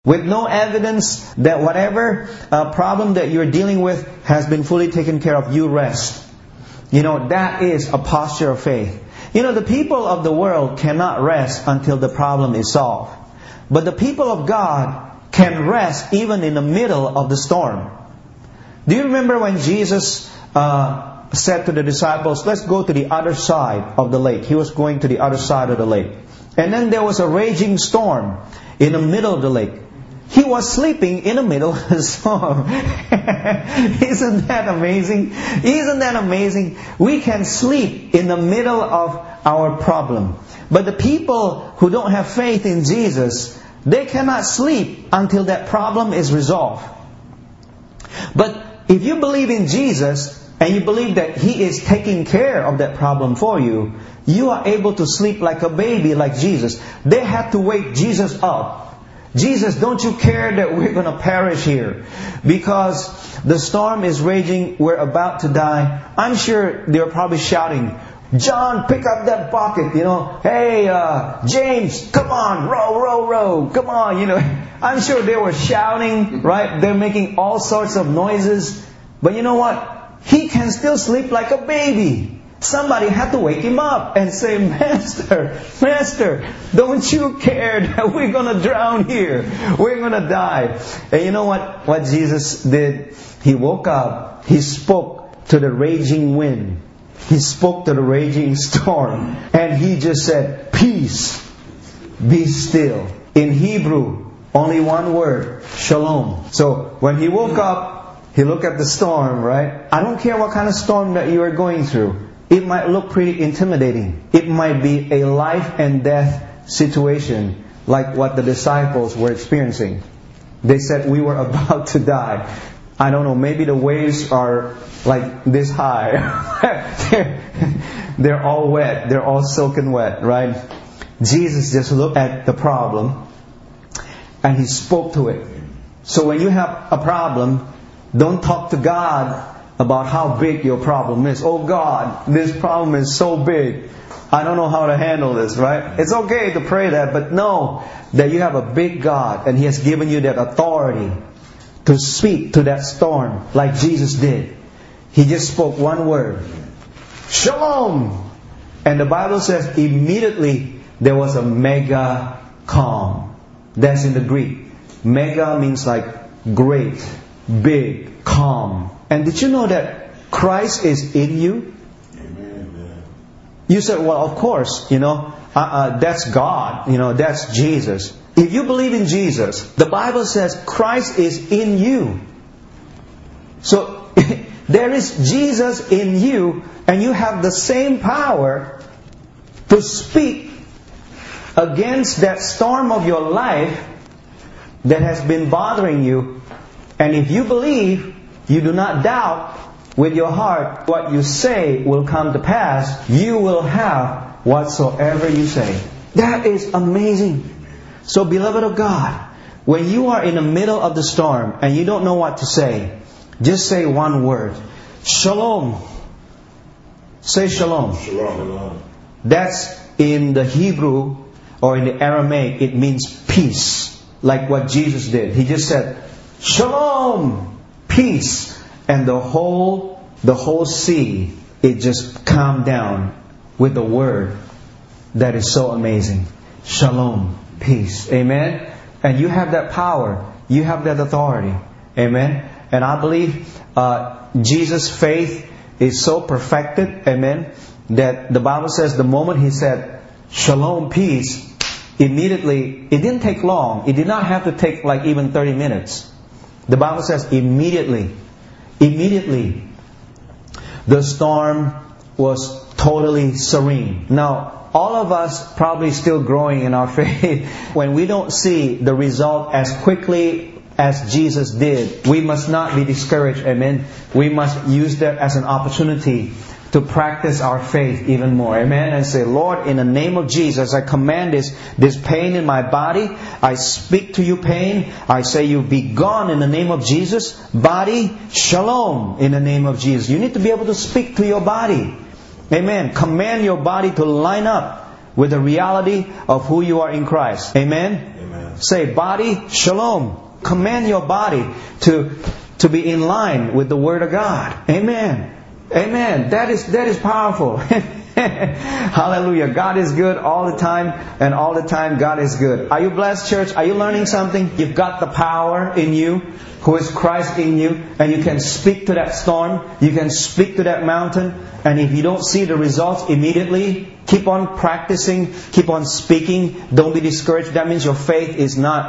with no evidence that whatever problem that you're dealing with has been fully taken care of, you rest. That is a posture of faith. The people of the world cannot rest until the problem is solved. But the people of God can rest even in the middle of the storm. Do you remember when Jesus said to the disciples, let's go to the other side of the lake? He was going to the other side of the lake. And then there was a raging storm in the middle of the lake. He was sleeping in the middle of the storm. Isn't that amazing? Isn't that amazing? We can sleep in the middle of our problem. But the people who don't have faith in Jesus, they cannot sleep until that problem is resolved. But if you believe in Jesus, and you believe that He is taking care of that problem for you, you are able to sleep like a baby, like Jesus. They had to wake Jesus up. Jesus, don't you care that we're going to perish here? Because the storm is raging, we're about to die. I'm sure they're probably shouting, John, pick up that bucket, Hey, James, come on, row, come on, I'm sure they were shouting, right? They're making all sorts of noises. But you know what? He can still sleep like a baby. Somebody had to wake him up and say, Master, don't you care that we're going to drown here? We're going to die. And you know what Jesus did? He woke up. He spoke to the raging wind. He spoke to the raging storm. And He just said, peace, be still. In Hebrew, only one word, shalom. So when He woke up, He looked at the storm, right? I don't care what kind of storm that you are going through. It might look pretty intimidating. It might be a life and death situation like what the disciples were experiencing. They said, we were about to die. I don't know, maybe the waves are like this high. They're all wet. They're all soaking wet, right? Jesus just looked at the problem and He spoke to it. So when you have a problem, don't talk to God about how big your problem is. Oh God, this problem is so big. I don't know how to handle this, right? It's okay to pray that, but know that you have a big God and He has given you that authority to speak to that storm like Jesus did. He just spoke one word, Shalom! And the Bible says immediately there was a mega calm. That's in the Greek. Mega means like great, big, calm. And did you know that Christ is in you? Amen. You said, well, of course, that's God, that's Jesus. If you believe in Jesus, the Bible says Christ is in you. So, there is Jesus in you, and you have the same power to speak against that storm of your life that has been bothering you. And if you believe, you do not doubt with your heart what you say will come to pass, you will have whatsoever you say. That is amazing. So, beloved of God, when you are in the middle of the storm and you don't know what to say, just say one word. Shalom. Say shalom. Shalom. That's in the Hebrew or in the Aramaic, it means peace. Like what Jesus did. He just said, Shalom, peace. And the whole sea, it just calmed down with the word that is so amazing. Shalom, peace. Amen? And you have that power. You have that authority. Amen? And I believe Jesus' faith is so perfected. Amen? That the Bible says the moment He said, Shalom, peace, immediately, it didn't take long. It did not have to take like even 30 minutes. The Bible says immediately, the storm was totally serene. Now, all of us probably still growing in our faith. When we don't see the result as quickly as Jesus did, we must not be discouraged. Amen. We must use that as an opportunity to practice our faith even more. Amen. And say, Lord, in the name of Jesus, I command this pain in my body. I speak to you, pain. I say, you be gone in the name of Jesus. Body, shalom in the name of Jesus. You need to be able to speak to your body. Amen. Command your body to line up with the reality of who you are in Christ. Amen? Amen. Say, body, shalom. Command your body to be in line with the Word of God. Amen. Amen. That is powerful. Hallelujah. God is good all the time, and all the time God is good. Are you blessed, church? Are you learning something? You've got the power in you, who is Christ in you, and you can speak to that storm. You can speak to that mountain. And if you don't see the results immediately, keep on practicing, keep on speaking. Don't be discouraged. That means your faith is not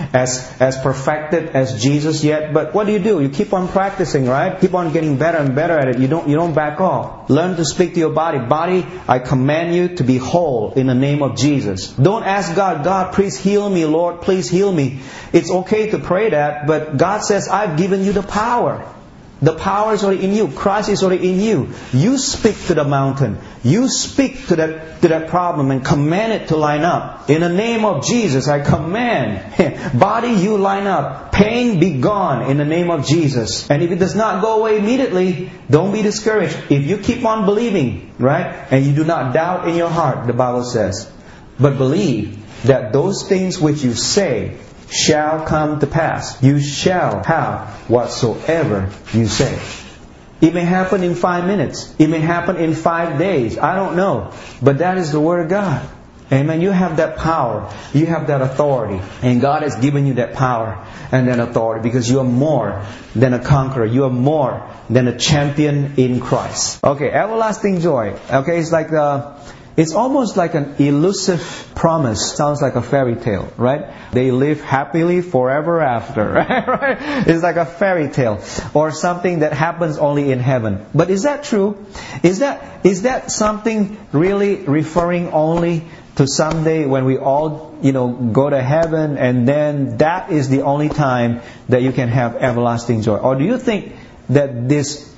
as perfected as Jesus yet. But what do? You keep on practicing, right? Keep on getting better and better at it. You don't back off. Learn to speak to your body. Body, I command you to be whole in the name of Jesus. Don't ask God, God, please heal me, Lord, please heal me. It's okay to pray that, but God says, I've given you the power. The power is already in you. Christ is already in you. You speak to the mountain. You speak to that problem and command it to line up. In the name of Jesus, I command, body, you line up. Pain, be gone in the name of Jesus. And if it does not go away immediately, don't be discouraged. If you keep on believing, right, and you do not doubt in your heart, the Bible says, but believe that those things which you say shall come to pass. You shall have whatsoever you say. It may happen in 5 minutes. It may happen in 5 days. I don't know. But that is the Word of God. Amen. You have that power. You have that authority. And God has given you that power and that authority because you are more than a conqueror. You are more than a champion in Christ. Okay, everlasting joy. Okay, it's almost like an elusive promise. Sounds like a fairy tale, right? They live happily forever after, right? It's like a fairy tale or something that happens only in heaven. But is that true? Is that something really referring only to someday when we all, go to heaven and then that is the only time that you can have everlasting joy? Or do you think that this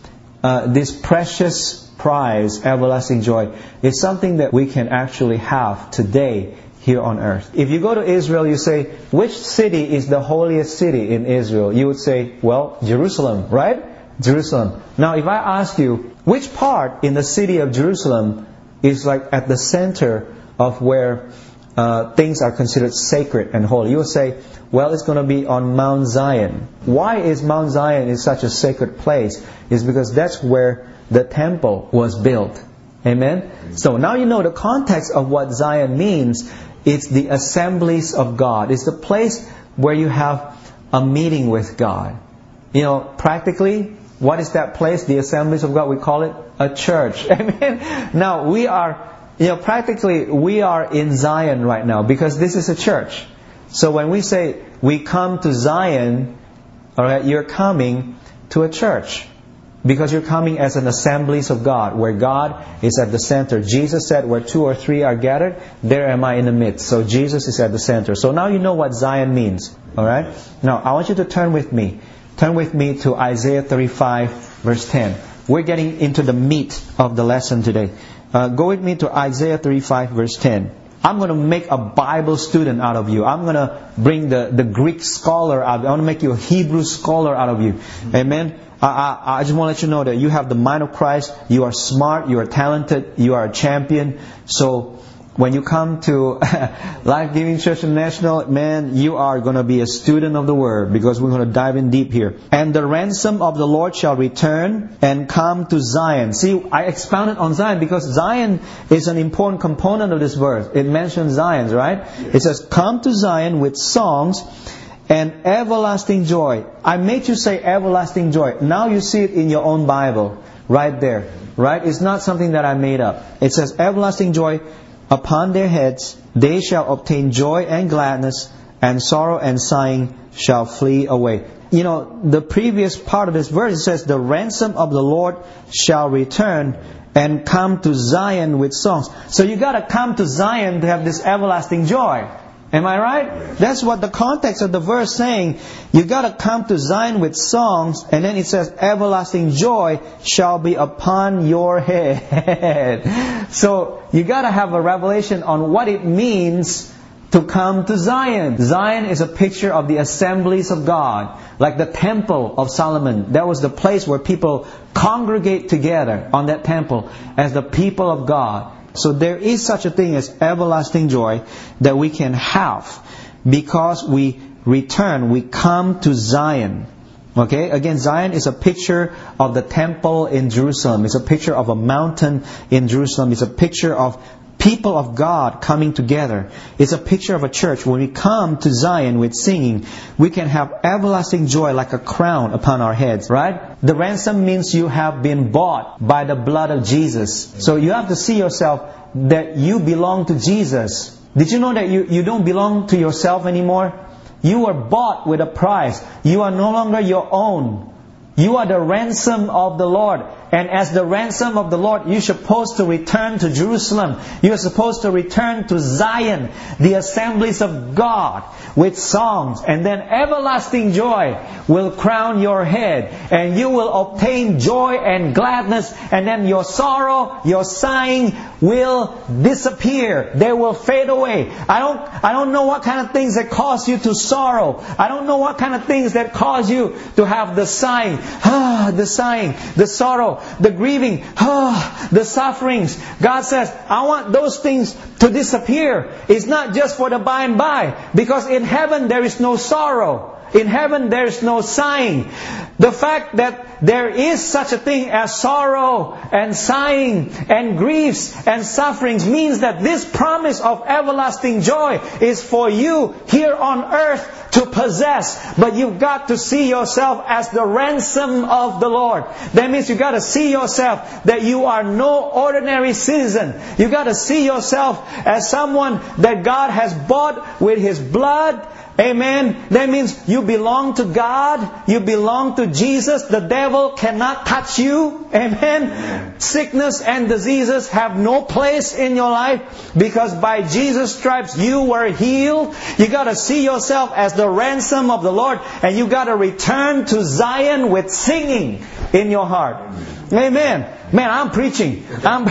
precious prize, everlasting joy, is something that we can actually have today here on earth? If you go to Israel, you say, which city is the holiest city in Israel? You would say, well, Jerusalem, right? Jerusalem. Now, if I ask you, which part in the city of Jerusalem is like at the center of where things are considered sacred and holy? You would say, well, it's going to be on Mount Zion. Why is Mount Zion is such a sacred place? It's because that's where the temple was built. Amen? So now you know the context of what Zion means. It's the assemblies of God. It's the place where you have a meeting with God. Practically, what is that place? The assemblies of God, we call it a church. Amen? Now we are, practically we are in Zion right now because this is a church. So when we say we come to Zion, alright, you're coming to a church. Because you're coming as an assemblies of God, where God is at the center. Jesus said, where 2 or 3 are gathered, there am I in the midst. So Jesus is at the center. So now you know what Zion means. Alright? Now, I want you to turn with me. Turn with me to Isaiah 35, verse 10. We're getting into the meat of the lesson today. Go with me to Isaiah 35, verse 10. I'm going to make a Bible student out of you. I'm going to bring the Greek scholar out of you. I want to make you a Hebrew scholar out of you. Amen? I just want to let you know that you have the mind of Christ. You are smart. You are talented. You are a champion. So when you come to Life Giving Church International, man, you are going to be a student of the Word because we're going to dive in deep here. And the ransom of the Lord shall return and come to Zion. See, I expounded on Zion because Zion is an important component of this verse. It mentions Zion, right? It says, come to Zion with songs and everlasting joy. I made you say everlasting joy. Now you see it in your own Bible. Right there. Right? It's not something that I made up. It says everlasting joy upon their heads. They shall obtain joy and gladness, and sorrow and sighing shall flee away. The previous part of this verse, it says the ransom of the Lord shall return and come to Zion with songs. So you got to come to Zion to have this everlasting joy. Am I right? That's what the context of the verse saying. You got to come to Zion with songs, and then it says everlasting joy shall be upon your head. So you got to have a revelation on what it means to come to Zion. Zion is a picture of the assemblies of God, like the temple of Solomon. That was the place where people congregate together on that temple as the people of God. So there is such a thing as everlasting joy that we can have because we return, we come to Zion. Okay, again, Zion is a picture of the temple in Jerusalem. It's a picture of a mountain in Jerusalem. It's a picture of people of God coming together. It's a picture of a church. When we come to Zion with singing, we can have everlasting joy like a crown upon our heads, right? The ransom means you have been bought by the blood of Jesus. So you have to see yourself that you belong to Jesus. Did you know that you don't belong to yourself anymore? You were bought with a price. You are no longer your own. You are the ransom of the Lord. And as the ransom of the Lord, you're supposed to return to Jerusalem. You're supposed to return to Zion, the assemblies of God, with songs. And then everlasting joy will crown your head. And you will obtain joy and gladness. And then your sorrow, your sighing will disappear. They will fade away. I don't know what kind of things that cause you to sorrow. I don't know what kind of things that cause you to have the sighing, the sorrow, the grieving, the sufferings. God says, I want those things to disappear. It's not just for the by and by. Because in heaven there is no sorrow. In heaven there is no sighing. The fact that there is such a thing as sorrow and sighing and griefs and sufferings means that this promise of everlasting joy is for you here on earth to possess. But you've got to see yourself as the ransom of the Lord. That means you've got to see yourself that you are no ordinary citizen. You've got to see yourself as someone that God has bought with His blood. Amen. That means you belong to God. You belong to Jesus. The devil cannot touch you. Amen. Sickness and diseases have no place in your life because by Jesus' stripes you were healed. You got to see yourself as the ransom of the Lord, and you got to return to Zion with singing in your heart. Amen. Man, I'm preaching.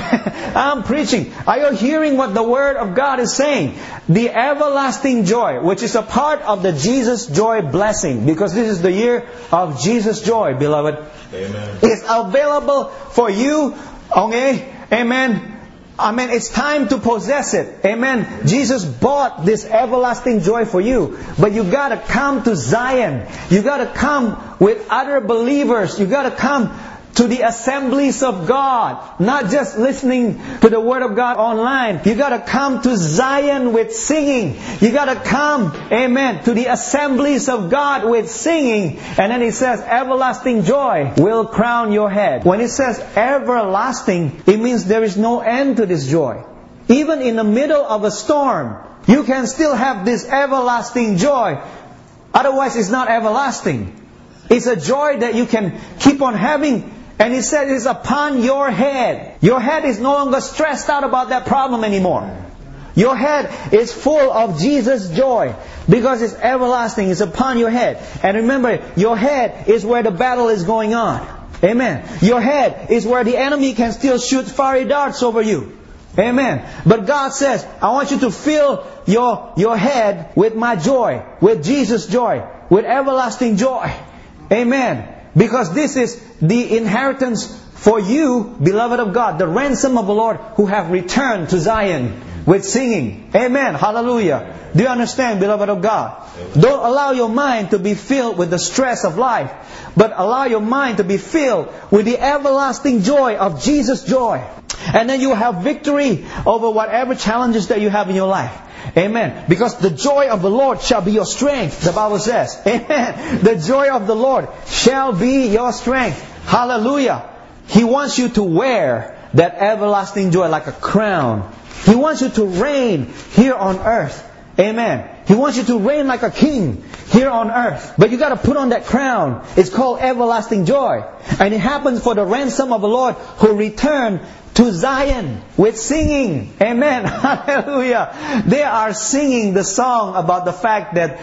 I'm preaching. Are you hearing what the Word of God is saying? The everlasting joy, which is a part of the Jesus joy blessing, because this is the year of Jesus joy, beloved. Amen. It's available for you. Okay? Amen. Amen. It's time to possess it. Amen. Jesus bought this everlasting joy for you. But you got to come to Zion. You got to come with other believers. You got to come to the assemblies of God. Not just listening to the Word of God online. You got to come to Zion with singing. You got to come, amen, to the assemblies of God with singing. And then He says, everlasting joy will crown your head. When it says everlasting, it means there is no end to this joy. Even in the middle of a storm, you can still have this everlasting joy. Otherwise, it's not everlasting. It's a joy that you can keep on having. And He said it's upon your head. Your head is no longer stressed out about that problem anymore. Your head is full of Jesus' joy because it's everlasting. It's upon your head. And remember, your head is where the battle is going on. Amen. Your head is where the enemy can still shoot fiery darts over you. Amen. But God says, I want you to fill your head with my joy, with Jesus' joy, with everlasting joy. Amen. Because this is the inheritance for you, beloved of God, the ransom of the Lord who have returned to Zion with singing. Amen. Hallelujah. Do you understand, beloved of God? Don't allow your mind to be filled with the stress of life, but allow your mind to be filled with the everlasting joy of Jesus' joy. And then you have victory over whatever challenges that you have in your life. Amen. Because the joy of the Lord shall be your strength, the Bible says. Amen. The joy of the Lord shall be your strength. Hallelujah. He wants you to wear that everlasting joy like a crown. He wants you to reign here on earth. Amen. He wants you to reign like a king here on earth. But you got to put on that crown. It's called everlasting joy. And it happens for the ransom of the Lord who returned to Zion with singing. Amen. Hallelujah. They are singing the song about the fact that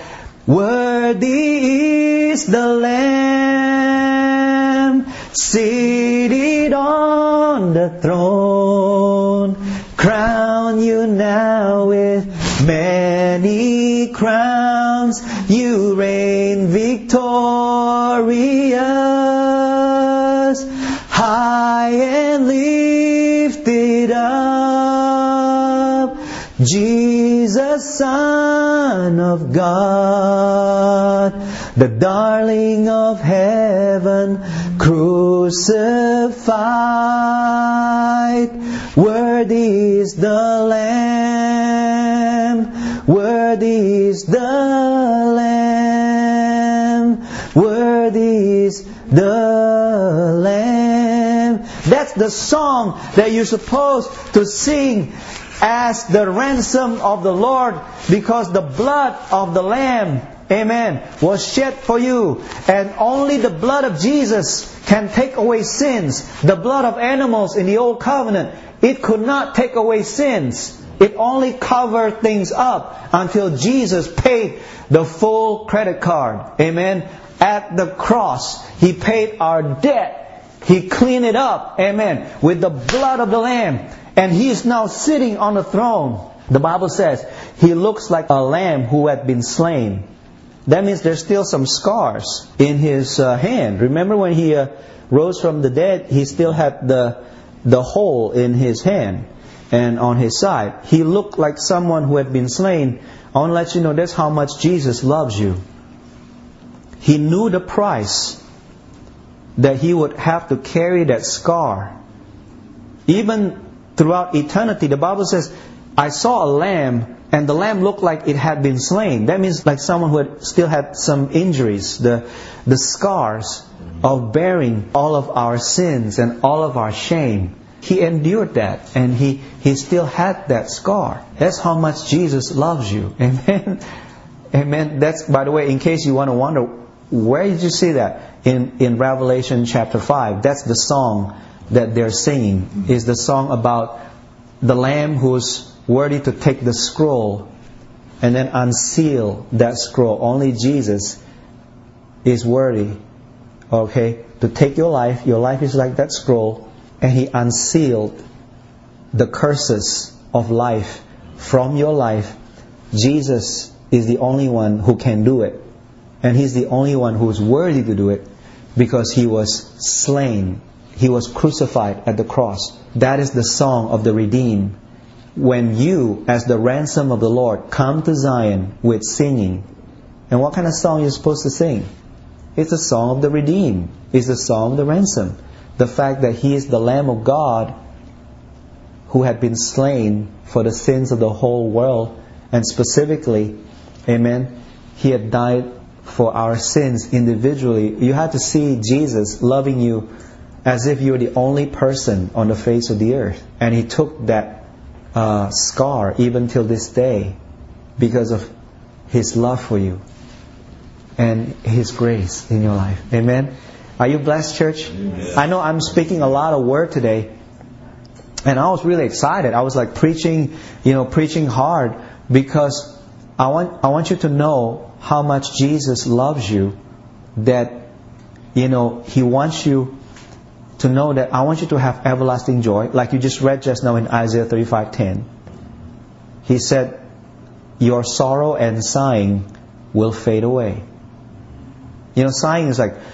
worthy is the Lamb seated on the throne. Crown you now with many crowns. You reign victorious, high and lifted up. Jesus, Son of God, the darling of heaven, crucified. Worthy is the Lamb, worthy is the Lamb, worthy is the Lamb. That's the song that you're supposed to sing as the ransom of the Lord, because the blood of the Lamb, amen, was shed for you. And only the blood of Jesus can take away sins. The blood of animals in the Old Covenant, it could not take away sins. It only covered things up until Jesus paid the full credit card. Amen. At the cross, He paid our debt. He cleaned it up. Amen. With the blood of the Lamb. And He is now sitting on the throne. The Bible says He looks like a lamb who had been slain. That means there's still some scars in His hand. Remember when He rose from the dead, He still had the hole in His hand and on His side. He looked like someone who had been slain. I want to let you know that's how much Jesus loves you. He knew the price that He would have to carry that scar. Even throughout eternity, the Bible says, I saw a lamb, and the lamb looked like it had been slain. That means like someone who had still had some injuries, the scars of bearing all of our sins and all of our shame. He endured that, and He still had that scar. That's how much Jesus loves you. Amen. Amen. That's, by the way, in case you want to wonder, where did you see that? In Revelation chapter 5. That's the song that they're singing. Is the song about the Lamb who's worthy to take the scroll and then unseal that scroll. Only Jesus is worthy, okay, to take your life. Your life is like that scroll, and He unsealed the curses of life from your life. Jesus is the only one who can do it. And He's the only one who's worthy to do it, because He was slain. He was crucified at the cross. That is the song of the redeemed. When you, as the ransom of the Lord, come to Zion with singing. And what kind of song are you supposed to sing? It's the song of the redeemed. It's the song of the ransom. The fact that He is the Lamb of God who had been slain for the sins of the whole world. And specifically, amen, He had died for our sins individually. You had to see Jesus loving you as if you were the only person on the face of the earth. And He took that scar even till this day because of His love for you and His grace in your life. Amen. Are you blessed, church? Amen. I know I'm speaking a lot of word today, and I was really excited. I was like preaching hard, because I want you to know how much Jesus loves you. That He wants you to know that I want you to have everlasting joy, like you just read just now in Isaiah 35:10. He said, your sorrow and sighing will fade away. Sighing is like,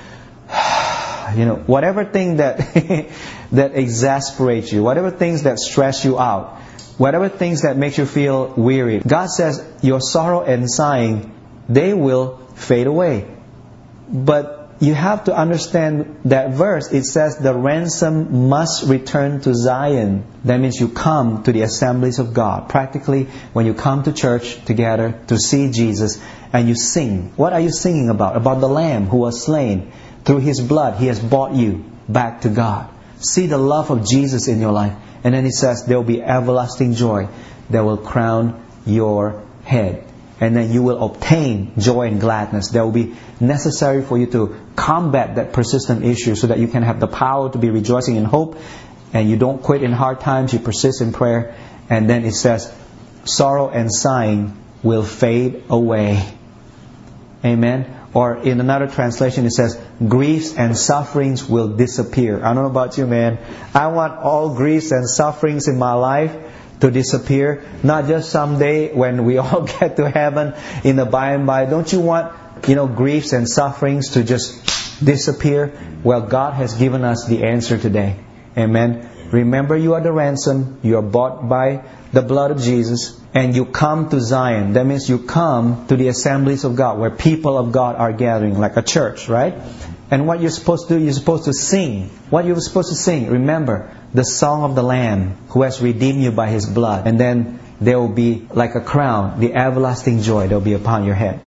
whatever thing that that exasperates you, whatever things that stress you out, whatever things that make you feel weary. God says, your sorrow and sighing, they will fade away. But you have to understand that verse. It says the ransom must return to Zion. That means you come to the assemblies of God. Practically, when you come to church together to see Jesus and you sing. What are you singing about? About the Lamb who was slain. Through His blood, He has bought you back to God. See the love of Jesus in your life. And then He says there will be everlasting joy that will crown your head. And then you will obtain joy and gladness that will be necessary for you to combat that persistent issue, so that you can have the power to be rejoicing in hope, and you don't quit in hard times, you persist in prayer. And then it says, sorrow and sighing will fade away. Amen. Or in another translation it says, griefs and sufferings will disappear. I don't know about you, man. I want all griefs and sufferings in my life to disappear. Not just someday when we all get to heaven in the by and by. Don't you want, griefs and sufferings to just disappear? Well, God has given us the answer today. Amen. Remember, you are the ransom. You are bought by the blood of Jesus. And you come to Zion. That means you come to the assemblies of God, where people of God are gathering, like a church, right? And what you're supposed to do, you're supposed to sing. What you're supposed to sing, remember, the song of the Lamb who has redeemed you by His blood. And then there will be like a crown, the everlasting joy that will be upon your head.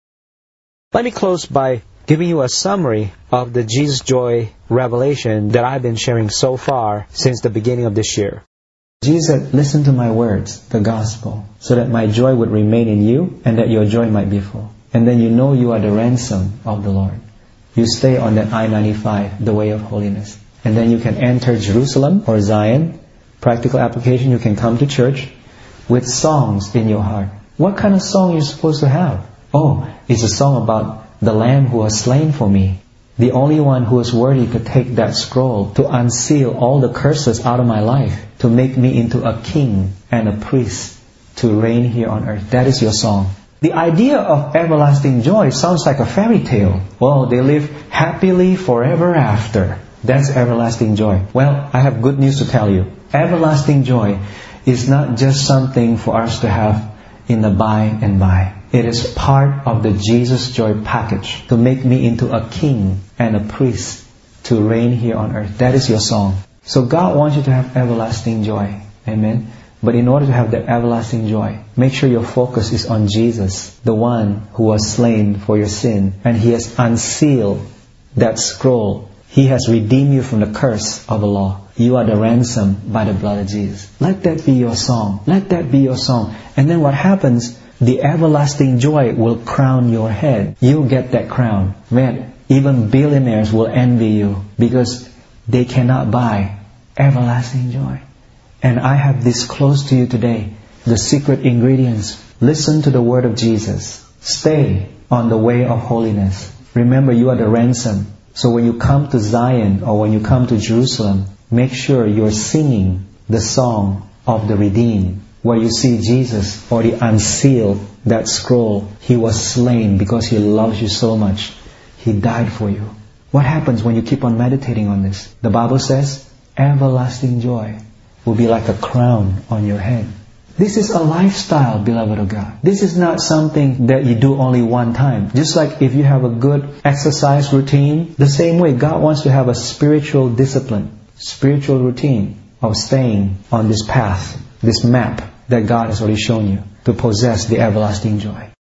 Let me close by giving you a summary of the Jesus Joy revelation that I've been sharing so far since the beginning of this year. Jesus said, listen to my words, the gospel, so that my joy would remain in you and that your joy might be full. And then you know you are the ransom of the Lord. You stay on that I-95, the way of holiness. And then you can enter Jerusalem or Zion. Practical application, you can come to church with songs in your heart. What kind of song are you supposed to have? Oh, it's a song about the Lamb who was slain for me. The only one who is worthy to take that scroll, to unseal all the curses out of my life, to make me into a king and a priest, to reign here on earth. That is your song. The idea of everlasting joy sounds like a fairy tale. Well, they live happily forever after. That's everlasting joy. Well, I have good news to tell you. Everlasting joy is not just something for us to have in the by and by. It is part of the Jesus Joy package, to make me into a king and a priest, to reign here on earth. That is your song. So God wants you to have everlasting joy. Amen. But in order to have that everlasting joy, make sure your focus is on Jesus, the one who was slain for your sin. And He has unsealed that scroll. He has redeemed you from the curse of the law. You are the ransom by the blood of Jesus. Let that be your song. Let that be your song. And then what happens? The everlasting joy will crown your head. You'll get that crown. Man, even billionaires will envy you because they cannot buy everlasting joy. And I have disclosed to you today the secret ingredients. Listen to the word of Jesus. Stay on the way of holiness. Remember, you are the ransom. So when you come to Zion or when you come to Jerusalem, make sure you're singing the song of the redeemed, where you see Jesus already unsealed that scroll. He was slain because He loves you so much. He died for you. What happens when you keep on meditating on this? The Bible says, everlasting joy will be like a crown on your head. This is a lifestyle, beloved of God. This is not something that you do only one time. Just like if you have a good exercise routine, the same way God wants to have a spiritual discipline, spiritual routine of staying on this path, this map that God has already shown you to possess the everlasting joy.